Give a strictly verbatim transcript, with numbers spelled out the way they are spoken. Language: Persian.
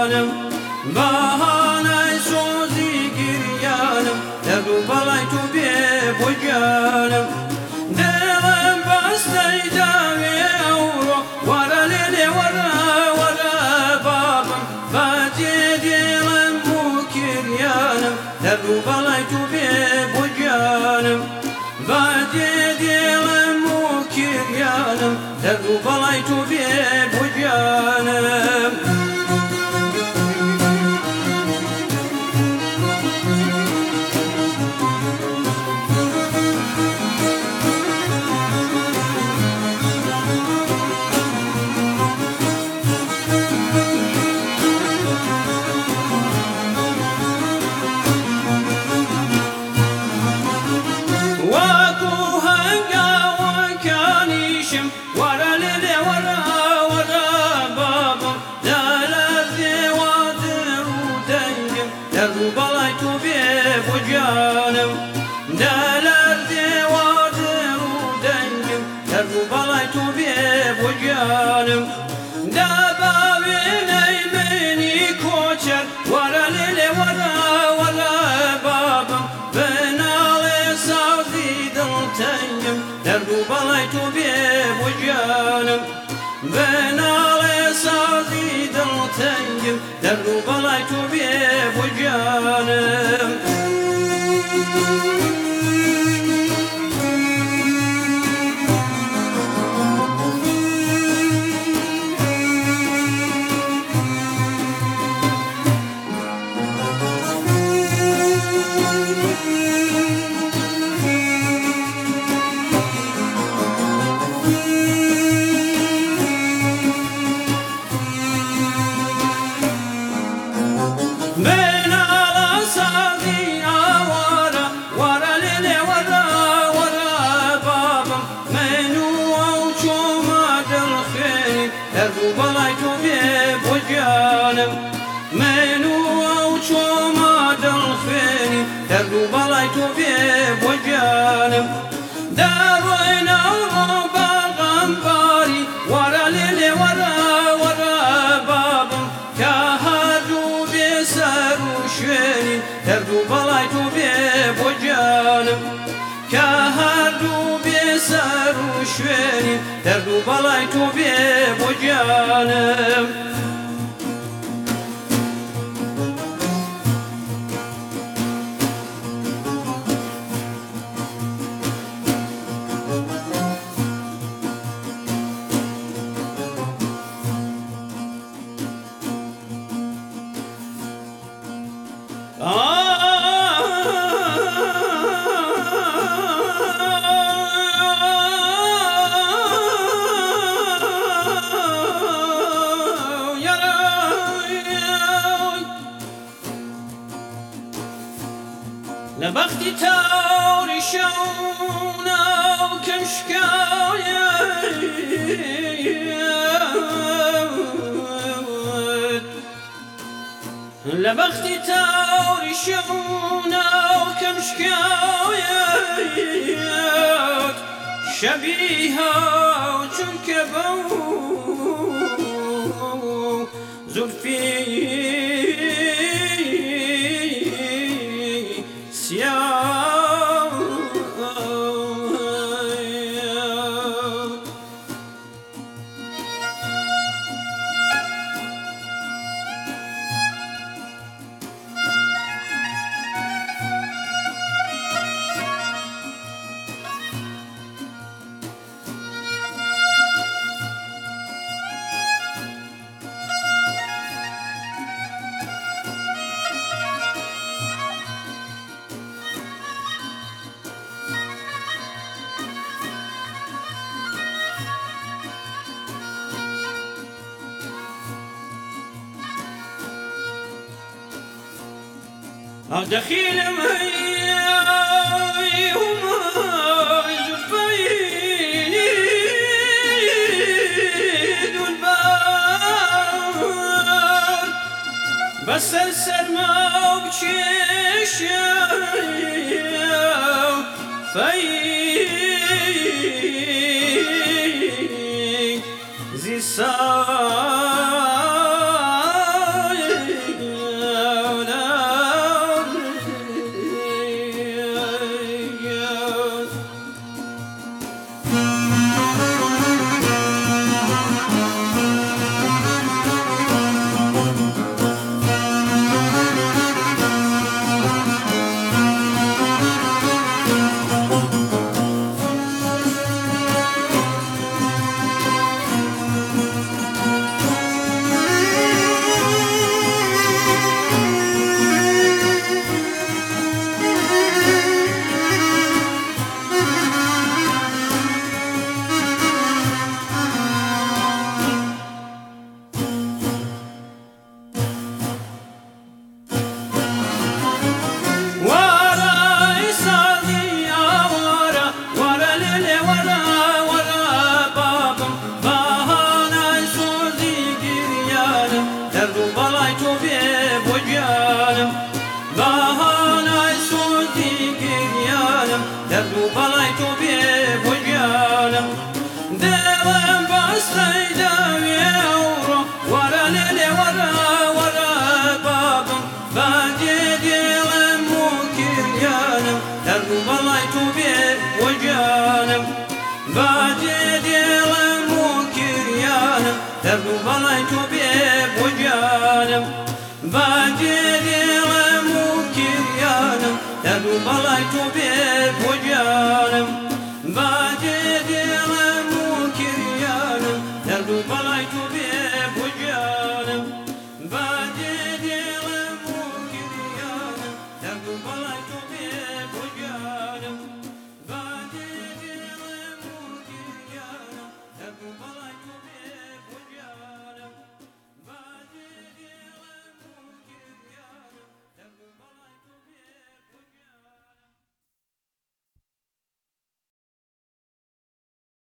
جانم بەهانای سۆزی گریانم دەرد و بەڵای تۆ بێ بۆ جانم دڵم بەستەی داوێ ئەوڕۆ وەرە لێلێ وەرە وەرە بابم بەجێ دێڵم و کریانم دەرد و بەڵای تۆ بێ بۆ جانم بەجێ دێڵم و کریانم دەرد و بەڵای تۆ بێ بۆ جانم دەرد و بەڵای تۆ بێ بۆ جانم دەلەر دێوادر و دەنگم دەرد و بەڵای تۆ بێ بۆ جانم دەباوێنەی منی کۆچەر وەرە لێلێ وەرە وەرە بابم بناڵێ سازی دڵتەنگم دەرد و بەڵای تۆ بێ بۆ جانم بناڵێ سازی دڵتەنگم دەرد و بەڵای تۆ بێ بۆ جانم دەرد و بەڵای تۆ بێ بۆ جانم من و ئەو چۆمە دڵخوێنی دەرد و بەڵای تۆ بێ بۆ جانم دەڕۆینەوە بەغەمباری وەرە لێلێ وەرە وەرە بابم کە هەردوو بێ سەر و شوێنی دەرد و بەڵای تۆ بێ بۆ جانم کە هەردوو بێ سەر و شوێنی دەرد و بەڵای تۆ بێ بۆ جانم لە بەختی تاوری شەونا و کەمشکایەت لە بەختی تاوری شەونا و کەمشکایەت شەبیها چونکە بەو زولفی دخيل معي وما زفيني والبار بس السلمى وبشيشة في زي السار جانم درد و بەڵای تۆ بێ بۆ گیانم بەهانای سۆزی گریانم درد و بەڵای تۆ بێ بۆ گیانم دڵم بەستەی داوێ ئەوڕۆ وەرە لێلێ وەرە وەرە بابم باجێ دێڵم و کریانم درد و بەڵای تۆ بێ بۆ گیانم باجێ دێڵم و کریانم درد و بەڵای تۆ بێ بۆ گیانم باجێ دێڵم و کریانم درد و بەڵای تۆ بێ بۆ گیانم